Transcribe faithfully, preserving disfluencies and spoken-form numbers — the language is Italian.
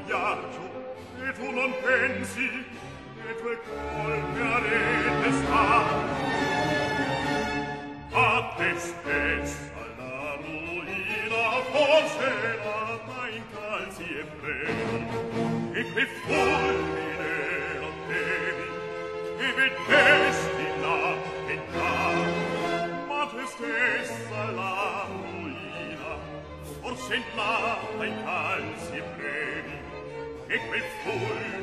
viaggio, e tu non pensi le tue colpe a rete sta. A te stessa la ruina forse la mai incalzi e premi, e che fulmine ottevi, e vedesti la pietà. Ma te stessa la ruina forse in la mai calzi e premi, e quel fulmine